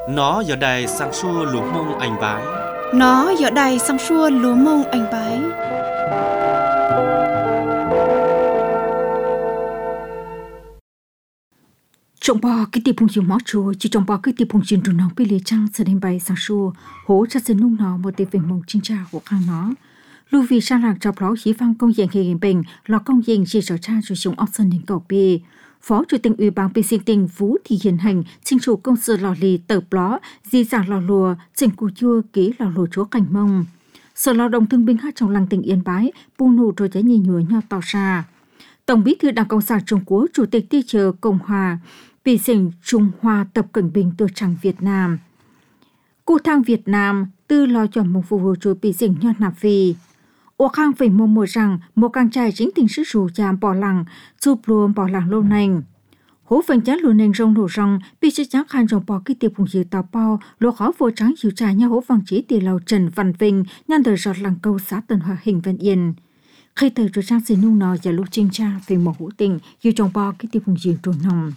Nó giờ đây sang xua lúa mông anh bái. Nó giờ đây sang xua lúa mông anh bái. Trong bò cái tiệp phong chiều mót chùa chỉ trong bò cái tiệp phong chiều nó bị lệ trăng sẽ đến bay sang xua hỗ trợ sẽ nung nó một tiệp về mông chính tra của khang nó. Lưu vì sang lạc chọc ló khí phang công diện hệ bình là công diện chỉ sở tra chủ chúng option đến cầu bì. Phó Chủ tịch Ủy ban Sinh Tình Vũ Thị Hiền Hành, chính chủ công sự lò lì tờ ló, di sản lò lùa, chỉnh cù chua ký lò lùa chúa cảnh mông. Sở Lao động Thương binh hát trong làng tỉnh Yên Bái, bung nụ rồi trái nhìn nhúa nhau tỏ ra. Tổng bí thư Đảng Cộng sản Trung Quốc, Chủ tịch Ti Chờ Cộng hòa, bị sinh Trung Hoa Tập Cận Bình từ tràng Việt Nam. Cụ thang Việt Nam, tư lo cho một vụ vụ chúa bị sinh nhau nạp vì. Ô khang phải mô mô rằng một càng trai chính tình sức rủ chàm bỏ lặng, giúp luôn bỏ lặng lâu nành. Hố phần chán luôn nành rong nổ rong, bị sức chán khăn rong bỏ cái tiệp hùng dự tàu bao, lô khó vô trắng hiểu trà nhau hố vàng chế tỷ lầu Trần Văn Vinh, nhăn đời giọt làng câu xã Tân Hòa Hình Văn Yên. Khi thời rồi trang xin nung nọ và lúc trinh tra về một hữu tình, hiểu trong bỏ cái tiệp hùng dự trồn nòng.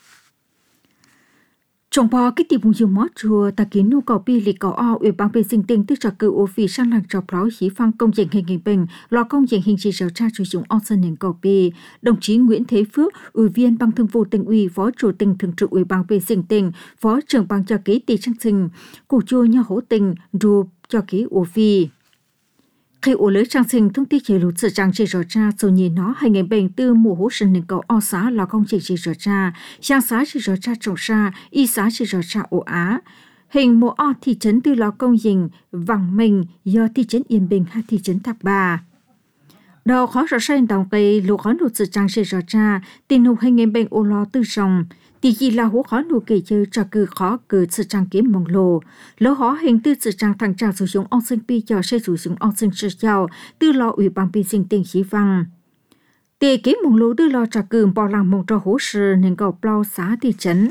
Trong bò cái tiệp hùng dương mót chùa ta kiến nhu cầu bi lịch cầu o ủy ban vệ sinh tinh tức trò cử ô phi sang lạc trò báo khí phang công diện hình bình lò công diện hình chỉ sở tra sử dụng option nền cầu bi. Đồng chí Nguyễn Thế Phước, ủy viên ban thường vụ tỉnh ủy, phó chủ tịch thường trực ủy ban vệ sinh tỉnh, phó trưởng ban cho ký tỷ trang sinh, cụ chua nhà hỗ tình rùa cho ký ô phi. Khi ổ lưới trang sinh thông tin chế lụt sự trang chỉ rõ ra rồi nhìn nó hay ngày bệnh từ mùa hỗ sinh nền cầu o xá là công trình chỉ rõ ra, trang xá chỉ rõ ra trồng xa, y xá chỉ rõ ra ổ á. Hình mùa o thị trấn từ lò công dình, vàng mình do thị trấn Yên Bình hay thị trấn Thạc Bà. Đầu khó rõ ràng đồng cây lũ khó lụt sự trang chỉ rõ ra, tình hục hay ngày bệnh ổ lò tư sòng. Thì gì là hố khó nụ kể chơi cho cử khó cử sự trang kiếm mong lồ. Lỡ khó hình tư sự trang thằng trào sử dụng ong sinh pi cho sẽ sử dụng ong sinh sự chào tư lo ủy ban pi sinh tình khí văng. Tề kiếm mong lồ tư lo cho cử bỏ làng mong cho hố sự nên cầu plau xá thị trấn.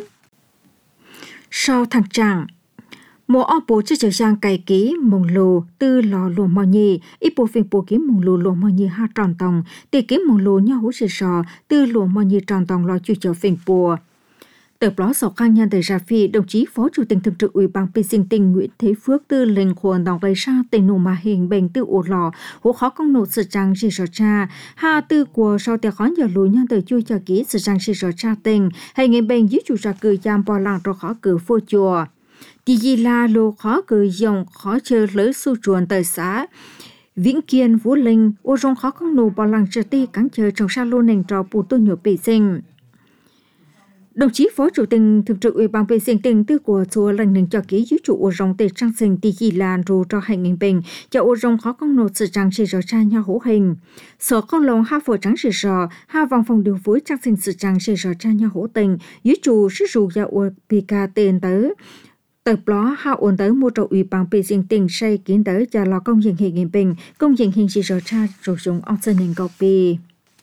Sau thằng tràng, mùa o bố chứ trở sang cài ký mong lồ tư lo lồ mò nhì, ít bộ phim bộ kiếm mong lồ mò nhì ha tròn tòng, tề kiếm mong lồ nhau hố sự sò tư lồ mò nhì tròn tòng lo chui cho phim bùa. Tờ báo sọc khang nhân đời ra phi, đồng chí Phó Chủ tịch Thường trực Ủy ban Vệ sinh tỉnh Nguyễn Thế Phước tư lệnh khuôn đồng gây ra tình nụ mà hình bệnh tư ổ lò, hỗ khó công nụ sự trang chỉ rõ cha, ha tư của sau tiệc khó nhờ lùi nhân đời chui cho ký sự trang chỉ rõ cha tình, hay ngày bệnh dưới chủ ra cử giam bò làng rồi khó cử phô chùa. Thì gì là lô khó cử dòng khó chơi lỡ su chuồn tờ xã. Vĩnh Kiên, Vũ Linh, ô rong khó công nụ bò làng trở ti cắn chơi trong sa lô nền trò bù tô nhổ bị sinh. Đồng chí Phó Chủ tịch Thường trực Ủy ban Vệ sinh tỉnh tư của chùa lần hนึ่งcho ký dưới trụ ô rong tề trang sinh tì gì là rù cho hành hình bình cho ô rong khó công nộp sự trang chỉ rõ cha nhau hữu hình. Sở con lồng ha phổ trắng chỉ rõ ha vòng phòng điều phối trang sinh sự trang chỉ rõ cha nhau hữu tình dưới trụ sức rù cho ô pika tên tới. Tập đó ha ổn tới mua trậu Ủy ban Vệ sinh tỉnh xây kiến tới cho lò công diện hình bình công diện hình chỉ rõ cha rồi dùng ông sơn hình copy.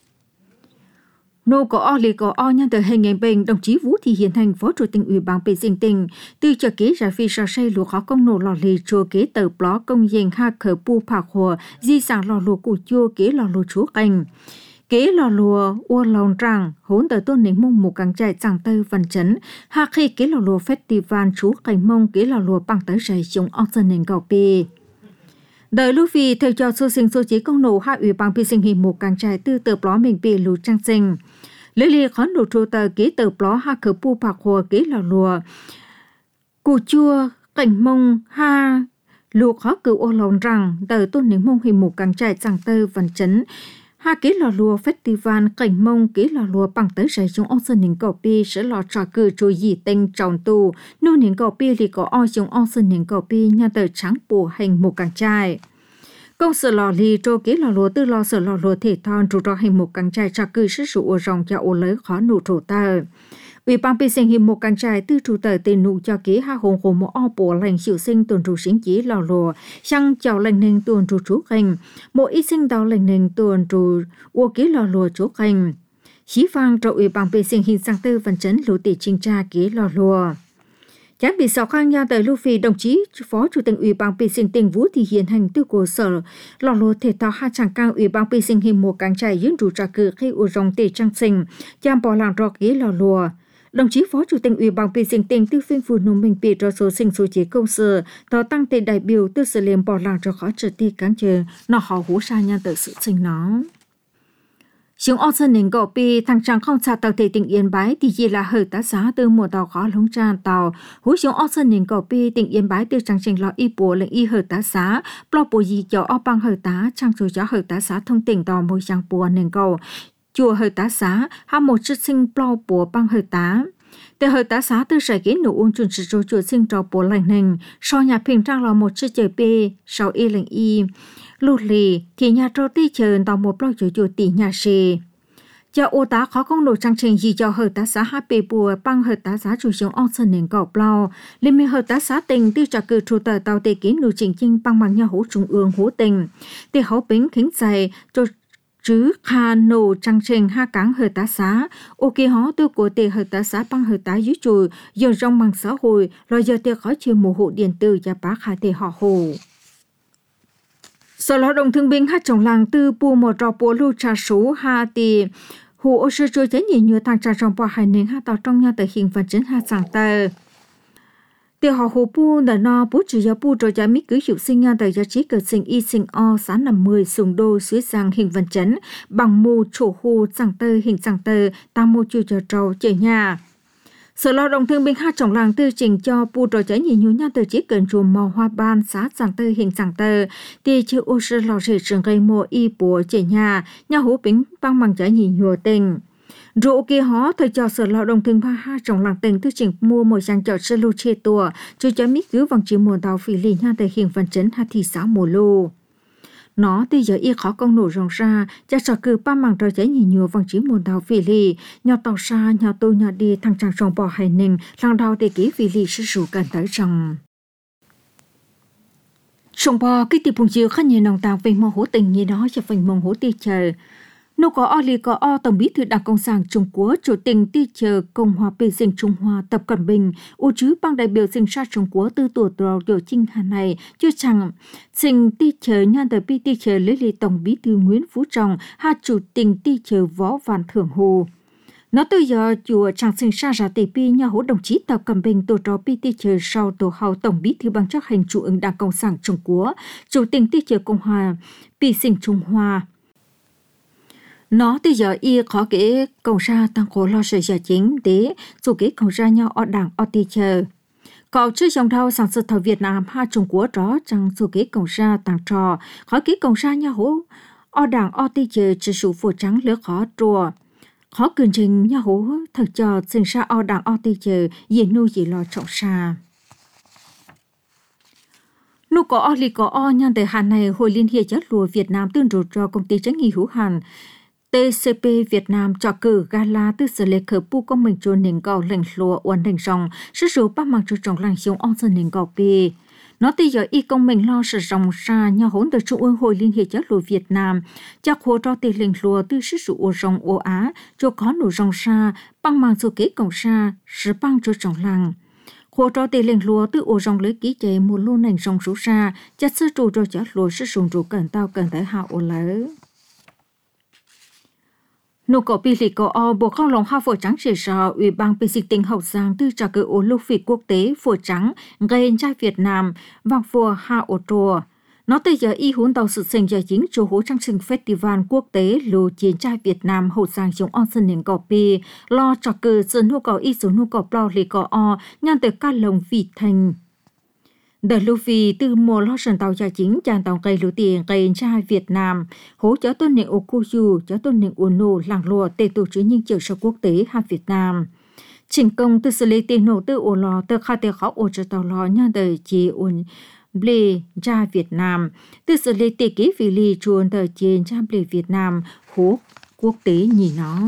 Nô có o lì có o nhân từ hình ảnh bệnh đồng chí Vũ Thị Hiền Hành Phó Chủ tịch Ủy ban Vệ sinh tỉnh từ cho kế ra phi sa xây lúa khó công nổ lò lì chùa kế tờ blog công diện ha khở pu phạc hồ di sản lò lúa cụ chua kế lò lúa chúa cành kế lò lúa ua lòn tràng hỗn tờ tôn nền mông một càng chạy chẳng tơ văn chấn ha khi kế lò lúa festival chúa cành mông kế lò lúa bằng tới rầy chúng option nền cầu pi. Đời lưu vì theo cho số sinh số chế công nổ hạ Ủy ban Vệ sinh hình một càng trải tư tờ blog mình bị lù trang sinh. Lấy lì khó nổ trô tờ kế tờ blog ha khở pu phạc hồ kế lò lùa. Cù chua, cảnh mông, ha, lù khó cử ô lòng rằng tờ tôn nếm mông hình một càng trải chẳng tơ văn chấn. Ha kế lò lùa festival cảnh mông kế lò lùa bằng tới rảy chúng ông sơn nền cầu pi sẽ lò trò cử trôi dì tinh trọng tù. Nô nền cầu pi lì có o chúng ông sơn nền cầu pi nhà tờ trắng bù hình một càng trải. Công sở lò lì trô kế lò lúa tư lò sở lò lúa thể thon trù trò hình một càng trai cho cư sức sụ ô rong cho ô lấy khó nụ trổ tờ. Ủy ban vệ sinh hình một càng trai tư trù tờ tên nụ cho kế ha hồn hồ một o bổ lành chịu sinh tuần trù sinh chí lò lúa, sang chào lành nền tuần trù chú khanh, một ít sinh đào lành nền tuần trù ô kế lò lúa chú khanh. Chí vang cho Ủy ban vệ sinh hình sang tư văn chấn lũ tỷ trinh tra kế lò lúa. Chán bị sọc khang nha tờ lưu phi đồng chí Phó Chủ tịch Ủy ban Vệ sinh tỉnh Vũ Thị Hiền Hành tư của sở lò lô thể thao ha chẳng cao Ủy ban Vệ sinh hình một càng chạy dưỡng rủ trả cử khi u rong tề trang sinh chăm bỏ làng rọc ghế lò lùa Đồng chí Phó Chủ tịch Ủy ban Bình Sinh tỉnh Tư Phiên Phủ Nông Minh Bị cho số sinh số chế công sở, tàu tăng tên đại biểu tư sự liềm bỏ làng cho khó trở ti cán chờ, nó họ hú sa nha tự sự sinh nó. Chúng ở sân nền gò pi thằng trang không xa tàu thể tỉnh Yên Bái thì chỉ là hợp tác xã từ mùa tàu khó lông tràn tàu. Hú chúng ở sân nền gò pi tỉnh Yên Bái từ trang trình lọ y bùa lệnh y hợp tác xã, blo bùa gì cho ở bang hợp tác trang rồi cho hợp tác xã thông tỉnh tàu môi trang bùa nền cầu. Chùa hợp tác xã ha một chức sinh blo bùa bang hợp tác. Từ hợp tác xã từ sài kiến nụ uống chuẩn sự chùa sinh trò bùa lành nền, sau nhà平trang là một chiếc chơi bê, sau y lệnh y. Lụt lì thì nhà trò ti chờ tàu một blo chùa tỷ nhà xì. Cho ô tá khó công nổi trang trình gì cho hợp tác xã HP bùa băng hợp tác xã chủ sống on sân nền gạo blau. Liên minh hợp tác xã tỉnh tư trả cử chủ tờ tàu tê kiến nụ trình chinh băng bằng nhà hỗ trung ương hỗ tỉnh. Tê hỗ bính khính dày cho chứ khá nổ trang trình ha cáng hợp tác xã. Ô kê hó tư của tê hợp tác xã băng hợp tác dưới chùi giờ trong bằng xã hội rồi giờ tê khó chiều mùa hộ điện tử và bác khá tê họ hồ. Sở lao động thương binh hát trong làng tư bù một trò bố lưu trà số ha tì hù ô sư chua chế nhìn như thằng trà trong bò hải nền ha tàu trong nhà tới hình vật chân ha sàng tờ. Tiểu họ hù bù đã no bố trừ giá bù rồi giá mỹ cứ hiệu sinh nha tới giá trí cờ sinh y sinh o sáng năm 10 sùng đô suối sang hình vật chân bằng mù chỗ hù sàng tờ hình sàng tờ tam mô chua chờ trâu chơi nhà. Sở lao động thương binh hát trong làng tư trình cho bù trò cháy nhìn nhú nha từ chỉ cần chùm màu hoa ban xã sàng tơ hình sàng tơ thì chữ ô sư lò rể trường gây mùa y bùa chế nhà hú bính băng bằng cháy nhìn nhùa tình. Rượu kia hó thời cho sở lao động thương binh hát trong làng tỉnh tư trình mua một trang chợ sơ lô chê tùa cho cháy mít cứ vòng chỉ mùa tàu phỉ lì nha từ hình phần chấn hát thị xã mùa lô. Nó thì giờ y khó công nổ rộng ra, cha trò cử ba mảng trò cháy nhìn nhiều vòng chí mùa đào phỉ lì, nhỏ tàu xa, nhỏ tô nhỏ đi thằng chàng trồng bò hải ninh, làng đào để ký phỉ lì sư sủ cần tới rằng. Trồng bò cái tiệp bùng chiều khá nhiều nồng tàng về mong hỗ tình như đó cho phần mong hỗ ti chờ. Nô có o lì có o Tổng bí thư Đảng Cộng sản Trung Quốc, Chủ tịch ti chờ Cộng hòa Bình Sinh Trung Hoa Tập Cận Bình, u chứ bang đại biểu sinh ra Trung Quốc từ tuổi đầu điều chinh hà này, chưa chẳng sinh ti chờ nhan đời bi ti chờ lấy lì Tổng bí thư Nguyễn Phú Trọng, ha Chủ tịch ti chờ Võ Văn Thưởng Hồ. Nó từ giờ chùa chẳng sinh ra ra tỷ pi nhà hỗ đồng chí Tập Cận Bình tổ trò pi ti chờ sau tổ hào Tổng bí thư ban chấp hành Trung ương Đảng Cộng sản Trung Quốc, Chủ tịch ti chờ Cộng hòa Bình Sinh Trung Hoa. Nó từ giờ y khó kể cộng ra tăng khổ lo sự giả chính để dù kể cộng ra nhau ở đảng ở ti chờ. Cậu chứ dòng thao sản xuất thảo Việt Nam ha Trung Quốc đó chẳng dù kể cộng ra tăng trò khó kể cộng ra nhau hỗ ở đảng ở ti chờ chỉ số phổ trắng lứa khó trùa. Khó cường trình nhau hỗ thật cho sinh ra ở đảng ở ti chờ diện nuôi gì lo trọng xa. Nô có o lì có o nhân tại Hàn này Hội Liên hiệp chất lùa Việt Nam tương rụt cho công ty trách nhiệm hữu hạn TCP Việt Nam cho cử gala tư sở lệ khởi pu công mình cho nền gạo lệnh lúa uốn thành rong sử dụng ba mang cho trồng làng xuống on sơn nền gạo pi. Nó từ giờ y công mình lo sử dụng ra nhà hỗn từ Trung ương Hội Liên hiệp chất lúa Việt Nam cho khổ cho tiền lệnh lúa tư sử dụng uốn rong ô Á cho có nổ rong ra băng mang số kế cộng ra sử băng cho trồng làng. Khổ cho tiền lệnh lúa từ uốn rong lấy ký chế một lô nền rong số ra chất sử dụng cho chất lúa sử dụng chủ cần tao cần tới hạ ô lớn. Nô có bị lì có o bộ không lòng ha phổ trắng chỉ rõ Ủy ban Bình Sinh tỉnh Hậu Giang tư trả cử Olympic quốc tế phổ trắng gây trai Việt Nam vang phùa ha ô trùa. Nó từ giờ y huấn tàu sự sinh giải chính chủ hỗ trang trình festival quốc tế lưu chiến trai Việt Nam Hậu Giang chống on sân nền cỏ pi lo trả cử sự nô có y số nô có bao lì có o nhan từ ca lồng vị thành. Đợt lưu vì từ mùa lo sân tàu giải chính chàng tàu gây lưu tiền gây trai Việt Nam hỗ trợ tôn nền ô cô dù cho tôn nền ô nô làng lùa tệ tổ chức những chiều sâu quốc tế ha Việt Nam. Trình công từ xử lý tiền nổ từ ô lò từ khá tệ khó ô cho tàu lò nha đời chỉ ổn bì cha Việt Nam từ xử lý tệ ký vì lì chuồn tờ trên cha bì Việt Nam hố quốc tế nhìn nó.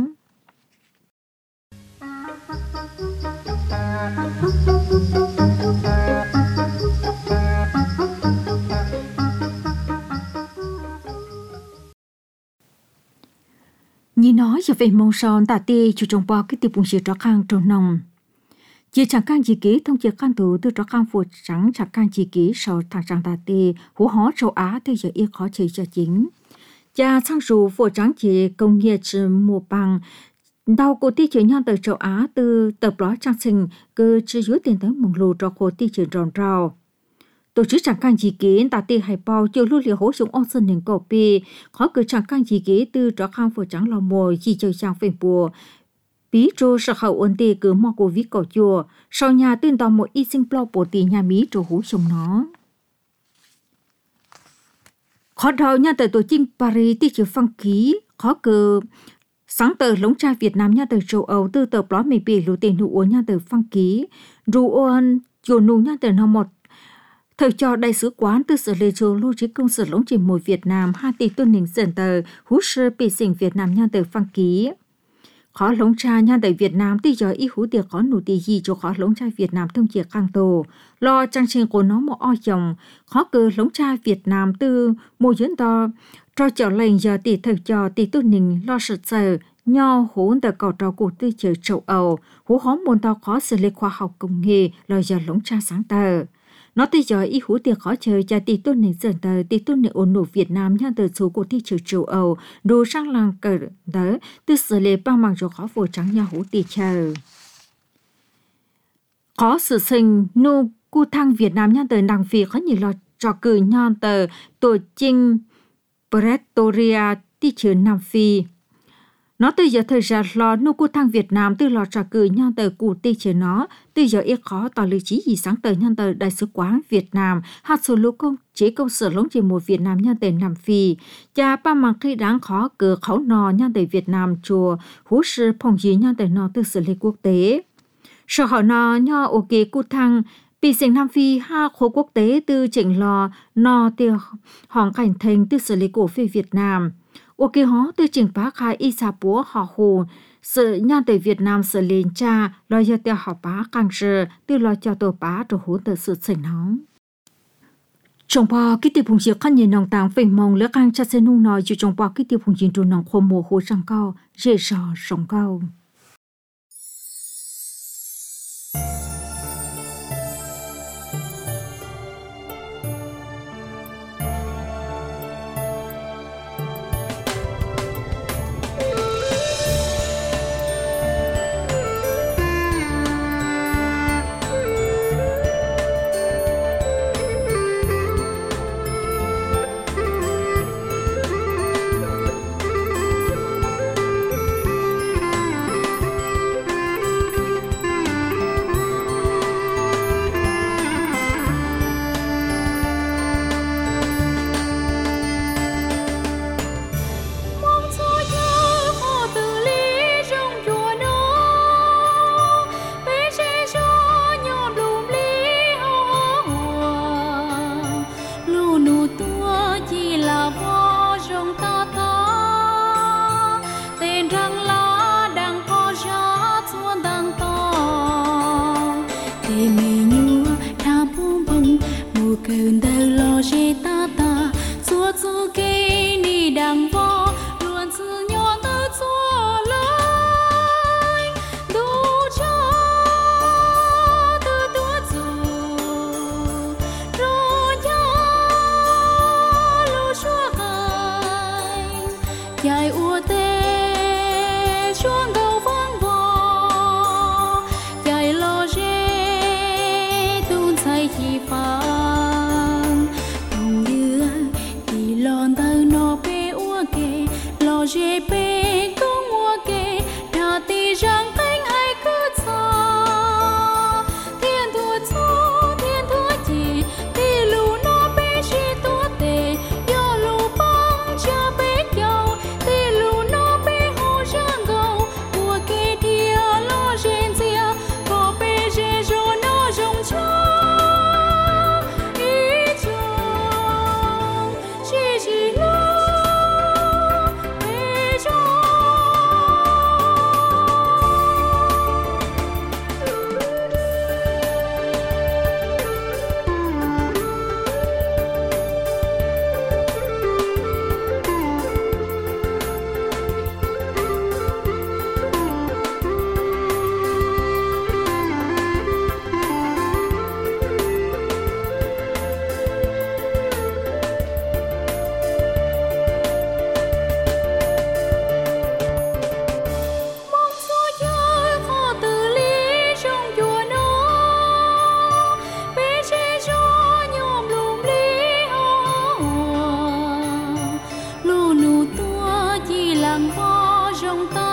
Nhìn nói trở về mong son tả ti chủ trồng bò cái tiệp bùng xịt trọ khang trồng nồng. Chỉ chẳng can chỉ ký thông chiếc can thủ từ trọ khang phù trắng chẳng can chỉ ký sau thằng trắng tả ti hú hó châu Á tới giờ y khó chơi cho chính. Cha sang dù phù trắng chỉ công nghiệp chỉ mùa bằng Đào cổ ti chữ nhau từ châu Á từ tập đó trang sinh cứ chỉ dưới tiền tới mong lù cho cổ ti chữ ròn rào. Tổ chức chẳng can gì kiến ta ti hay bao chiều lưu liều hỗ súng ông sân nền cổ pi khó cứ chẳng can gì kiến từ trọ khang phổ trắng lò mồi chỉ chơi sang phèn bùa. Bí trô sợ hậu ổn tì cứ mò cổ vít cổ chùa sau nhà tuyên tàu một y sinh plo bổ tì nhà Mỹ trô hỗ súng nó. Khó đầu nhà từ tổ chức Paris ti chữ phăng ký khó cứ sáng tờ lống trai Việt Nam nhà từ châu Âu từ tờ blog mì bì lưu tiền hữu nhà từ phăng ký ru ôn chùa nụ nhà từ nó một thời cho đại sứ quán từ sở lê châu lưu trí công sở lống chỉ mùi Việt Nam 2 tỷ tuần hình dần tờ hú sơ bị sinh Việt Nam nhà từ phăng ký khó lống trai nhà từ Việt Nam tí giờ y hú tiệc khó nụ tì gì cho khó lống trai Việt Nam thông chia căng tổ lo trang trình của nó một o chồng khó cờ lống trai Việt Nam từ mùa diễn to cho trở lệnh giờ tỷ thời cho tỷ tuần hình lo sự sợ nho hốn tờ cầu trò của tư chữ châu Âu hú hóm môn tao khó xử lý khoa học công nghệ lo giờ lống trai sáng tờ. Nó tới giờ y hú tiệc khó chơi cho tỷ tuần hình dần tờ tỷ tuần hình ổn nụ Việt Nam nha tờ số của thị trường châu Âu đồ sang làng cờ tờ từ xử lý ba mạng cho khó phổ trắng nha hú tỷ chờ. Khó sự sinh nô cu thăng Việt Nam nha tờ đăng phi khó nhiều lo trò cử nha tờ tổ chinh Pretoria thị trường Nam Phi. Nó từ giờ thời gian lo nô cô thang Việt Nam từ lo trò cử nhân tờ cụ tì chế nó từ giờ ít khó tỏ lý trí gì sáng tờ nhân tờ đại sứ quán Việt Nam hạt số lô công chế công sở lống chỉ một Việt Nam nhân tờ Nam Phi cha ba mạng khi đáng khó cử khẩu nò nhân tờ Việt Nam chùa hú sư phòng dí nhân tờ nó từ xử lý quốc tế sở họ nò nho ok cô thang bị sinh Nam Phi ha khối quốc tế từ chỉnh lò nò tiêu hòn cảnh thành từ xử lý cổ phi Việt Nam ok họ từ chỉnh phá khai y sa búa họ hồ sự nhà tại Việt Nam sự lên cha lo cho tiêu họ bá càng sự từ lo cho tổ bá rồi hỗ trợ sự sinh hóng trong bao cái tiêu phùng diệt khăn nhìn nòng tàng phình mong lỡ càng cha sẽ nung nói cho trong bao cái tiêu phùng diệt trôn nòng khô mồ hồ răng cao dễ sò rồng cao. Cho rong ta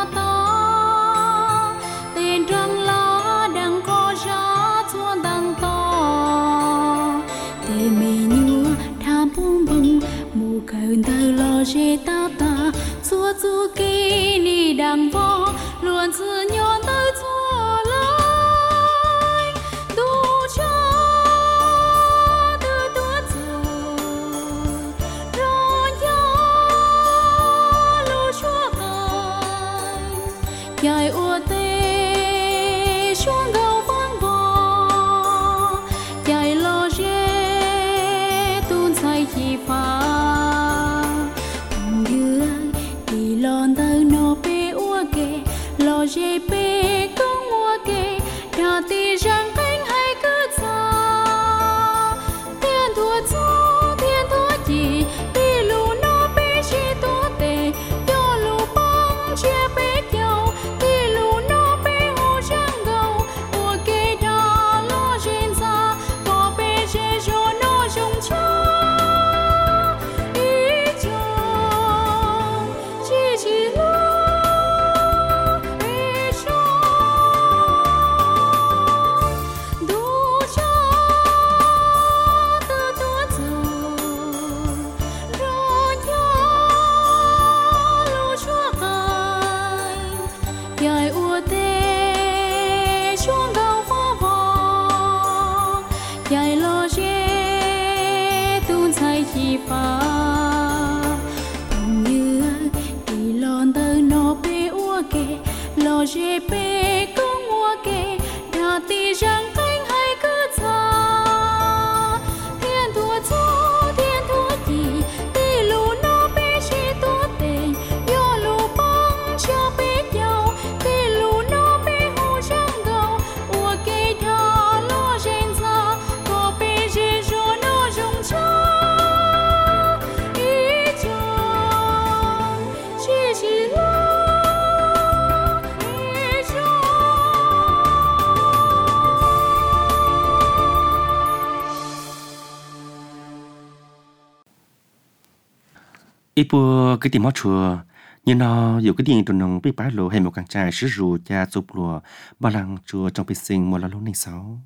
tên răng lá đang có giá chua đang to tê mê nhua tham bung bung mù cơn thơ lo dê ta chua chua kỳ ni đang vò luôn sự nhon tới chua lại đủ cho từ tua giờ rồi nhớ lu chua cài dài ua tê xuống gầu vang vò dài lo dê tuôn say chi phá lon tơ no pe ua ke lo je pe công ua ke đa ti răng cánh hay cứ xa thiên thua chi ti lu no pe chi tu te yo lu băng chia pe nhau ti lu no pe ho răng gầu ua ke đa lo jen xa có pe je jo no jong cha lo je pe công ua ke đa ti răng cánh hay cứ xa thiên thua chi ti lu no pe chi tu te yo lu băng chia pe nhau ti lu no pe hu răng gầu ua ke đa lo jen xa có pe je jo no jong cha i chang chi lo ít bữa cái tìm mót chùa nhưng nó dù cái điện tụi nó bị bá lộ hay một càng trai sử dụng cha chụp lùa ba lăng chùa trong bị sinh một là lúc này sáu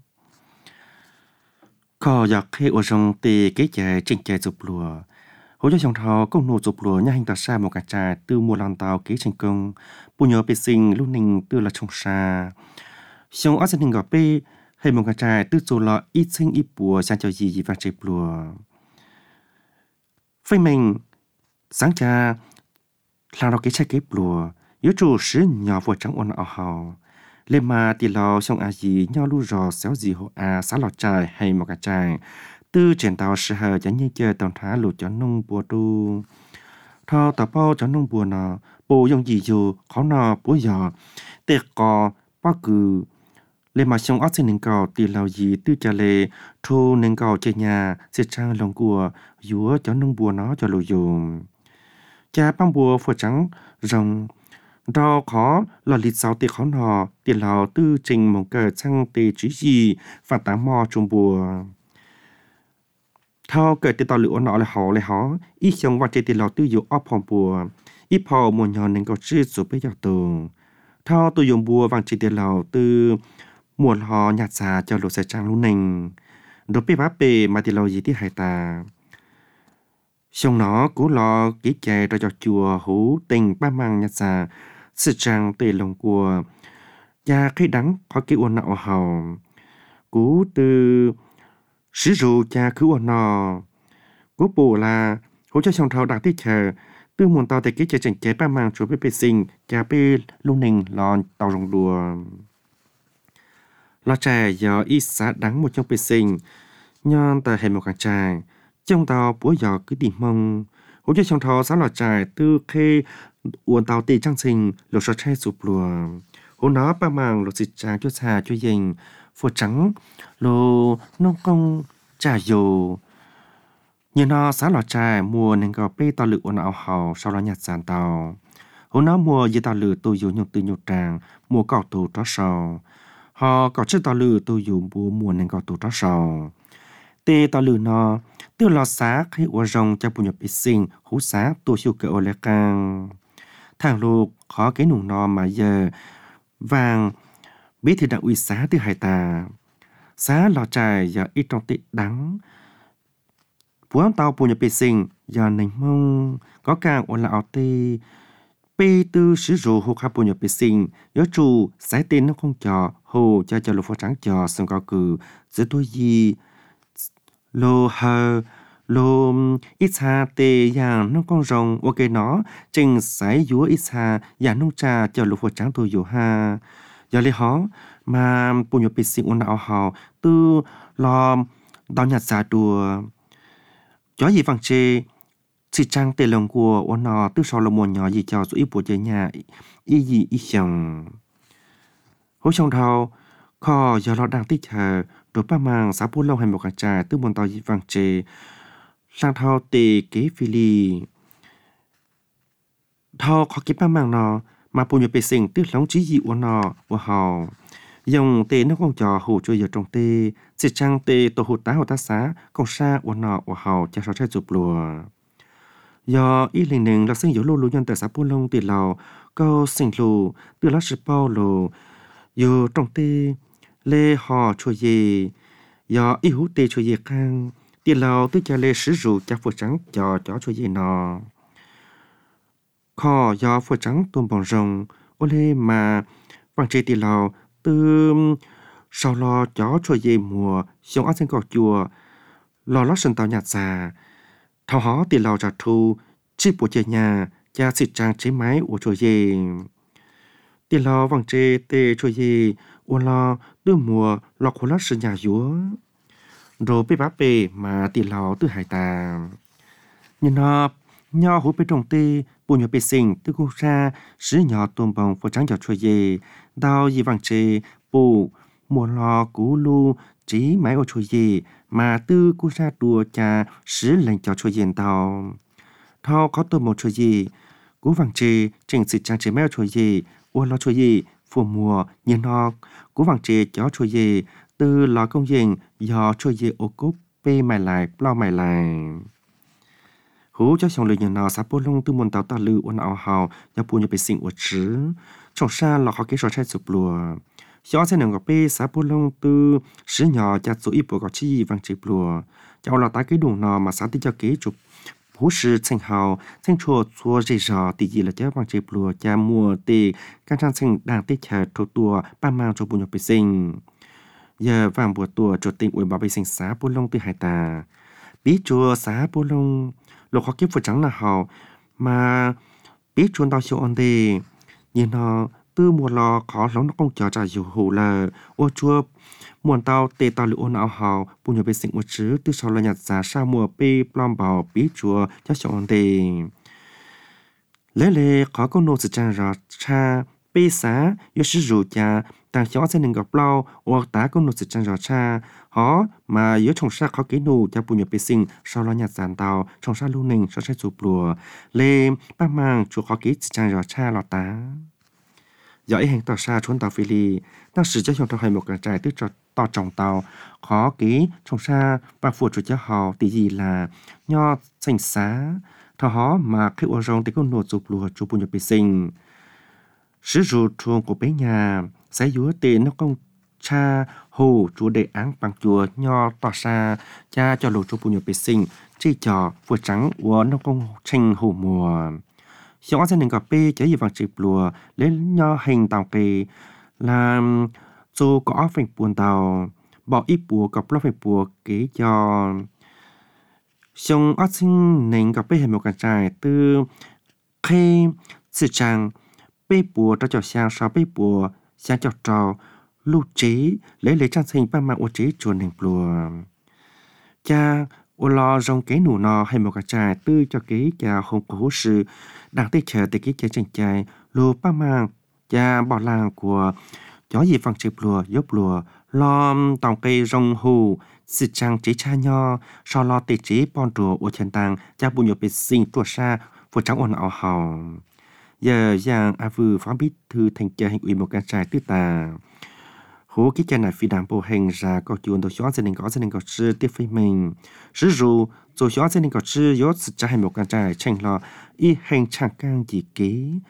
có giặc khi ở trong tì cái chạy trên chạy chụp lùa hỗ trợ trong thao công nô chụp lùa nhà hình ta xa một càng trai từ một lần tàu kế thành công bù nhớ bị sinh lúc này từ là trong xa xong ở gia đình gặp bê hay một càng trai từ chỗ là ít sinh ít bùa sang cho gì và chạy lùa phải mình sáng cha là nó cái trái kép lùa yếu chủ sử nhỏ vừa trắng ôn ở hào lên mà thì lo xong à gì nhau lu rò xéo gì hộ à xá lọt trái hay một cái trái tư triển tàu sử hờ chẳng như chơi tàu thả lụt cho nông bùa tu thao tàu bao cho nông bùa nọ bùa dùng gì dù khó nọ bùa giò tết cò bao cừ lên mà xong ớt xin nền cầu thì lao gì tư trả lệ thu nền cầu chơi nhà sẽ trang lòng của dúa cho nông bùa nó cho lụt dùng cha băng bùa phở trắng rồng đo khó là lịch sáu tiệc khó nọ tiền lào tư trình mong cờ sang tề trí gì và tám mò trùng bùa thao cờ tiền tàu lửa nọ là họ ít xong và chơi tiền lào tư dụ ấp phòng bùa ít phò một nhỏ nên có chữ số bây giờ tường thao tôi dùng bùa vàng chơi tiền lào tư một họ nhạt xà cho lụt sẽ trang lúc nình đối với bác bề mà tiền lào gì tí hai ta xong nó cố lo kỹ chạy ra cho chùa hú tình ba mang nhạt xà sự trang tề lòng của cha khi đắng khó kỹ ôn nọ hầu cố từ sử dụng cha cứ ôn nọ cố bù là hỗ trợ xong thao đặc tiết chờ tư muôn tàu tại kỹ chạy chẳng chế ba mang chúa bê sinh cha bê lúc nình lòn tàu rồng đùa lo trẻ do ít xã đắng một trong bê sinh nhon tờ hệ một càng trai trong tàu búa giò cứ tìm mông hỗ trợ trong thao xã lò trài tư khi uốn tàu tì trang sinh lột sọt che sụp lùa hỗ nó ba màng lột xịt trang cho xà cho dình phô trắng lô nông công trả dù như nó xã lò trài mua nên có bê tàu lự uốn áo hào sau đó nhặt sàn tàu hỗ nó mua dây tàu lự tôi dùng nhung từ nhung tràng mua cỏ tù trót sầu họ có chiếc tàu lự tôi dùng búa mua nên có tù trót sầu tê tàu lự nó tiêu lò xá khi uốn rong cho bùn nhập bị sinh hú xá tôi siêu cỡ ô lê cang thằng lục khó cái nụ nò mà giờ vàng bí thư đảng ủy xã từ hải tà xã lò trài giờ ít trong tị đắng buôn tàu bùn nhập bê sinh giờ nành mông có càng ổn là ảo tê bê tư sử dụng hồ khá bùn nhập bê sinh nhớ chủ sái tên nó không cho hồ cho lục phó trắng cho xong có cử giữa tôi gì lô hờ lô ít xa tê yang nó con rồng ok nó trình sái dúa ít xa yang nông trà cho lục phó trắng tôi dù ha giờ lấy họ mà bùn nhập bê sinh ổn là ảo hào tư lo đào nhạt xa đùa chó gì vàng chê chỉ trang tê lòng của ôn nó từ sau là một nhỏ gì cho số ít bộ chơi nhà y gì y chồng hỗ trong thao kho giờ nó đang tích hợp đối ba mang xã bùn lâu hay một cái trà từ một tàu gì vàng chê sang thao tê kế phi lì thao khó kiếm ba mang nó mà bùn nhập bê sinh từ lòng chỉ gì ôn nó của họ dòng tê nó không cho hồ chơi giờ trong tê chỉ trang tê tổ hồ tá xá còn xa ôn nọ của họ cho sao trái chụp lùa do ý linh nừng là sinh dấu lô nhân tại xã Pôn Long từ lào câu sinh lù từ lá sập bao lù dù trong tê lê họ chua gì do ý hú tê chua gì khang từ lào từ cha lê sử dụng cha phụ trắng cho chó chua gì nọ kho do phụ trắng tôm bòn rồng ô lê mà bằng chế từ lào từ sau lo chó chua dê mùa xong ác sinh cỏ chùa lo lót sân tàu nhạt già thao hó tiền lào trả thu chi bộ chơi nhà cha xịt trang chế máy của chua dê tiền lào vàng chê tê chua dê uôn lo từ mùa lo khổ lót sân nhà dúa rồi bê bá bê mà tiền lào từ hải tà nhưng nó nho hú bê trồng tê bùn nhỏ bê sinh từ cô ra sứ nhỏ tôm bông phô trắng cho chua dê đào gì vàng chê bù mùa lò cú lu chỉ máy ô chua gì mà tư cú ra đùa cha sứ lệnh cho chua diện tàu thao có tôi một chua gì cú vàng chê trình sự trang chế máy ô chua gì ô lo chua gì phù mùa nhìn nó cú vàng chê cho chua gì từ lò công diện do chua gì ô cúp bê mày lại plo mày lại hú cho xong lời nhìn nó sắp bố lông từ môn tàu ta lư ôn ảo hào do bùn nhập bê sinh ổ chứ trong xa lò khó kế rõ trái sụp lùa gió sẽ nằm gặp bê xã bô lông từ sứ nhỏ cha số ít bộ có chi vàng chịp lùa cháu là ta cái đủ nọ mà xã tí cho kế chụp hú sư thành hào thành chùa chùa dây dò tí gì là cháu vàng chịp lùa cha mua tê các trang sinh đang tê chả thô tua ba mang cho bùn nhập bê sinh giờ vàng bùa tua cho tình ủi bảo bê sinh xã bô lông từ hải tà bí chùa xã bô lông lục khó kiếp phụ trắng là hào mà bí chuồn tao siêu ổn đề nhìn nó từ mùa lò khó lóng nó không chờ trả dù hủ là ô chua muôn tao tê tao lựa ôn áo hào bùn nhỏ bê sinh ô chứ từ sau là nhặt giá sa mùa bê plom bảo bí chùa cho siêu ổn đề lê khó có nô sự trang rõ cha bê xá yếu sử dụng cha tăng chó sẽ nâng gặp lâu hoặc tá có nô sự trang rõ cha họ mà yếu trong sa khó kế nô cha bùn nhỏ bê sinh sau là nhặt giàn tàu trong sa lưu nình sau sẽ chụp lùa lê ba mang chùa khó kế sự trang rõ cha lọt tá do ý hành tàu xa trốn tàu phi lì đang sử cho trong tàu hay một cái trại tức cho tàu trồng tàu khó ký trong xa và phụ chủ cho họ tí gì là nho xanh xá thọ họ mà khi ở rong thì có nổ chụp lùa chụp bùn nhập bê sinh sử dụng chuồng của bé nhà sẽ dúa tiền nó công cha hồ chúa đề án bằng chùa nho tàu xa cha cho lùa chụp bùn nhập bê sinh chỉ cho vừa trắng của nó công tranh hồ mùa gió sẽ nâng gặp bê chế gì vàng chịp lùa lên nho hình tàu kì là dù có phành buồn tàu bỏ ít bùa gặp lo phành bùa kế cho xong ác sinh nâng gặp bê hình một cái trại từ khi sự trang bê bùa cho chào sang sau bê bùa sang chào trò lưu trí lấy trang sinh ba mạng ô trí chuồn hình bùa cha ô lo rong kế nụ nọ hay một cái trại tư cho kế cha không có sự đang tích chờ tới cái chàng trai lùa ba mang cha bỏ làng của chó gì vàng chịp lùa dốc lùa lo tòng cây rong hù sự trang chế cha nho sau lo tê chế bon rùa ô chân tàng cha bùn nhộp bê sinh trùa xa phụ trắng ồn ảo hào giờ giang a vư phó bí thư thành cha hình ủy một cái trại tư tà hố cái cha này phi đảng bộ hành ra có chuyện đồ xóa gia đình có sư tiếp với mình sử dụng rồi xóa gia đình có sư yếu sự trả hành một cái trại tranh lo y hành chẳng càng gì kế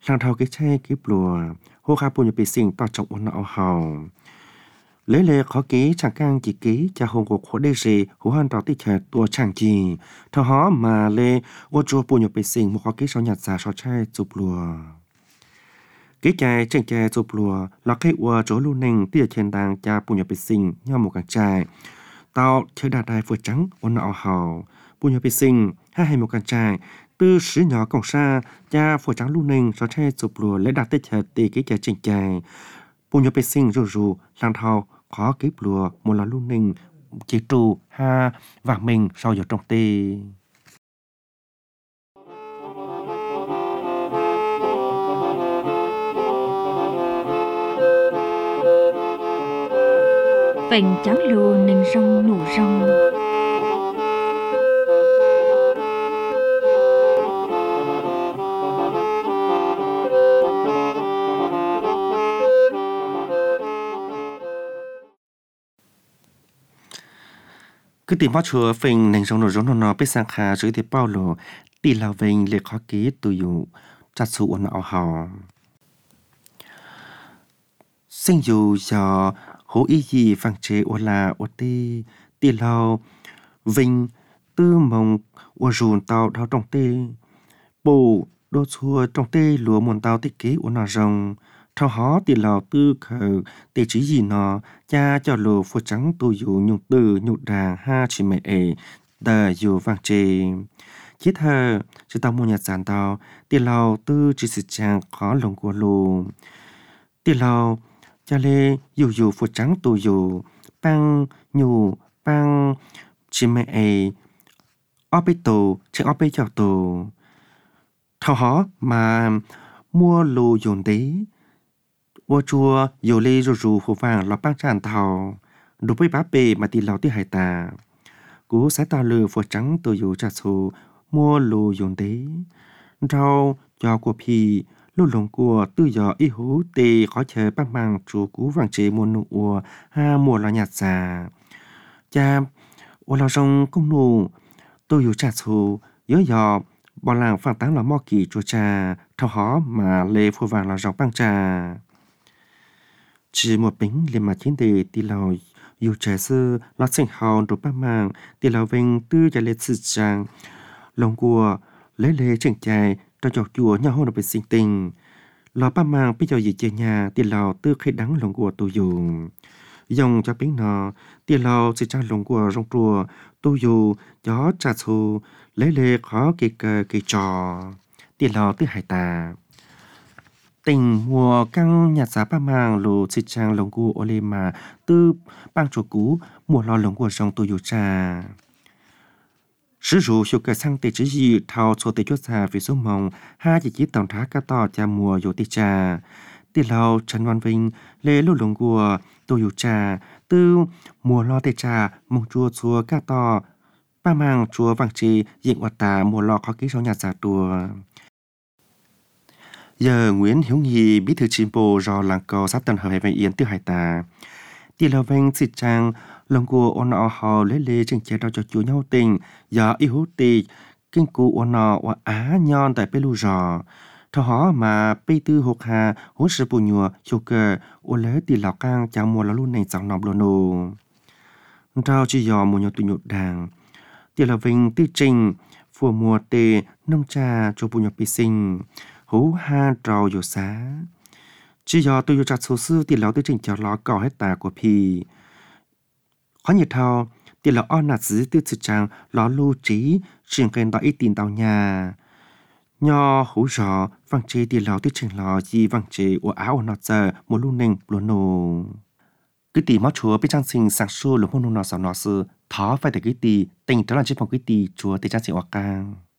làng thầu cái che cái bùa hô khá bùn bị sinh to trọng ôn nọ hào lấy lệ khó ký chẳng càng chỉ ký cha hồng của khổ đê gì hú hàn đó tích hợp tua chẳng gì thọ hó mà lệ ô chua bùn bị sinh một khó ký sau nhặt giả sau chai chụp lùa cái chai trên chai chụp lùa là cái ua chỗ lưu ninh tia thiên đàng cha bùn bị sinh nhau một cái chai tao chơi đà đài vừa trắng ôn nọ hào bùn bị sinh hai một cái chai từ sử nhỏ cổng xa cha phổ trắng lưu ninh sau chai chụp lùa lấy đặt tích hợp tì cái chai trên chai bùn bị sinh rù làng thao khó kịp lùa một là lưu ninh chỉ trù ha và mình sau giờ trong tì vành trắng lùa nình rong nụ rong cứ tìm bắt chùa phình nền trong nồi rốn nó biết sang khá dưới thì bao lồ tì lao vinh liệt khó ký tù dụ chặt sụ ổn ảo hò sinh dù do hố ý gì phẳng chế ổn là ổn tì lao vinh tư mong ổn rùn tàu đào trong tê bồ đô chùa trong tê lúa muôn tàu tích ký ổn nọ rồng thao hó tì lao tư khờ tê chỉ gì nó cha cho lô phô trắng tu dụ nhung từ nhung đàng ha chỉ mẹ ế đờ dụ vàng chê chỉ thơ chỉ tao mua nhật giản tao tì lao tư chỉ sự chàng khó lòng của lô tì lao cha lê dụ phô trắng tu dụ băng nhụ băng chỉ mẹ ế ó bê tổ chỉ ó bê chào tổ thao hó mà mua lô dồn đế ô chua dầu lê rù hồ vàng lọ băng tràn thảo đối với bá bề mà tì lão tí hải tà cú sái tà lừa phổ trắng từ dù trà số mua lù dồn đế rau cho của pì lù lồng của tư gió y hú tê khó chờ băng bằng chú cú vàng chế mua nụ ua ha mua lọ nhạt già cha ô lọ rong công nụ từ dù trà số nhớ gió bỏ làng phản táng lọ mò kỳ chua trà thao hó mà lê phô vàng lọ rong băng trà chỉ một bánh liền mà chiến đề tì lão dù trẻ sư lót sinh hào đồ bác mạng tì lão vinh tư trả lệ sự trang lòng của lấy lệ chẳng chạy cho chọc chùa nhau hôn được sinh tình lọ bác mạng bây giờ gì chơi nhà tì lão tư khi đắng lòng của tôi dùng dòng cho bánh nó tì lão sẽ trang lòng của rong chùa tôi dù gió trà xù lấy lệ khó kỳ cờ kỳ trò tì lão tư hải tà tình mùa căng nhạt giá ba mang lù xịt trang lồng cu ô lê mà tư bang chủ cú mùa lo lồng của sông tôi dù trà sử dụng hiệu quả sang tệ chỉ gì thao cho tệ chốt xa vì số mong ha chỉ tổng thá cá to cha mùa dù tệ trà tì lâu Trần Văn Vinh lê lù lồng của tôi dù trà tư mùa lo tệ trà mong chua chua cá to ba mang chua vàng trì diện hoạt tà mùa lo khó ký sau nhạt giá tùa giờ Nguyễn Hiếu Nghi bí thư chi bộ do làng cầu xã Tân Hợp Hải Yên Tiêu Hải Tà tì lao vinh xịt trang lòng của ôn nọ hò lấy lê trên chế đau cho chú nhau tình giờ y hú tì kinh cụ ôn nọ và á nhon tại bê lưu rò thọ hó mà bê tư hộp hà hú sư bù nhùa chô cờ ôn lế tì lão cang chào mùa là luôn này dòng nọc lô nô rao chỉ dò mùa nhọ tù nhọ đàng tì lao vinh tư trình phùa mùa tê nông trà cho bù nhọ bì sinh hú ha trào dù xá chỉ do tôi dù chặt số sư thì lão tư trình cho nó cỏ hết tà của pì khó nhiệt thao thì lão on nạt giữ tư sự trang nó lưu trí chuyển kênh đó ít tin tàu nhà nho hú rõ vang chế thì lão tư trình lò gì vang chế của áo nọ giờ một lưu nền luôn nổ cái tỷ máu chúa biết trang sinh sáng suốt lúc hôm nọ sao nọ sư thó phải để cái tỷ tình trở lại trên phòng cái tỷ chúa để trang sinh hoặc càng